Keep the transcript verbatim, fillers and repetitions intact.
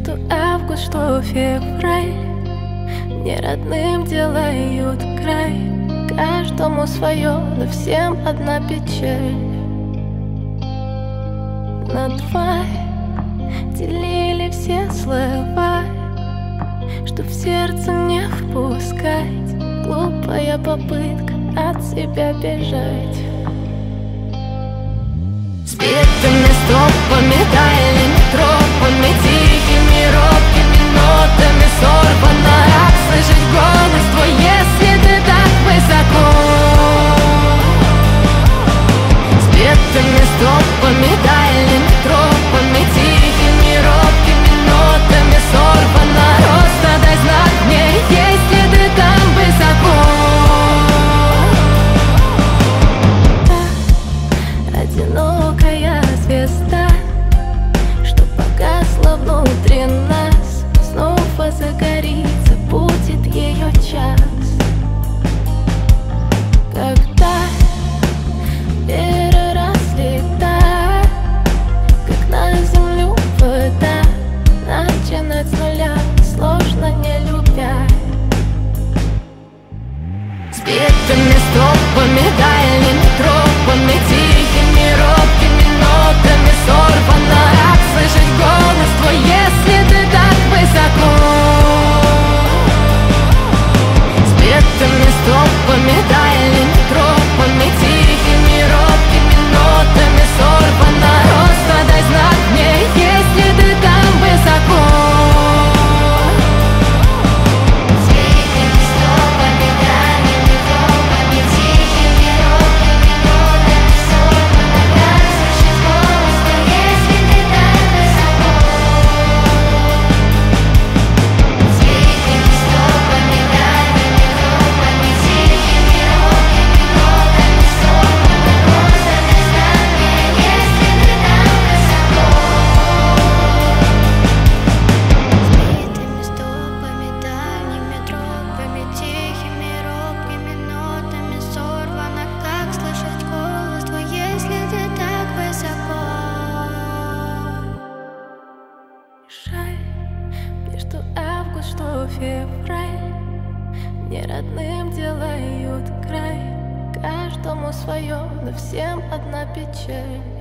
Что август, что февраль мне родным делают край. Каждому свое, но всем одна печаль. На два делили все слова, что в сердце не впускать. Глупая попытка от себя бежать. Сбитыми стропами, дальними тропами, тихими, робкими нотами сорвано. Рад слышать голос твой, если ты так высоко. Сбитыми стропами, дальними тропами, тихими, робкими нотами сорвано. Просто дай знак мне, если ты там высоко. Одинокая звезда, что погасла внутри нас, снова загорится, будет ее час. Когда переросли так, как на землю вода, начинать с нуля сложно, не любя. Сбитыми стропами, дальними тропами, тихими, робкими нотами сорвано. Рад слышать голос твой, если ты так высоко. Сбитыми стропами, дальними тропами, тихими, робкими нотами сорвано. Просто дай знак мне, если ты там высоко. Что август, что февраль мне родным делают край. Каждому свое, но всем одна печаль.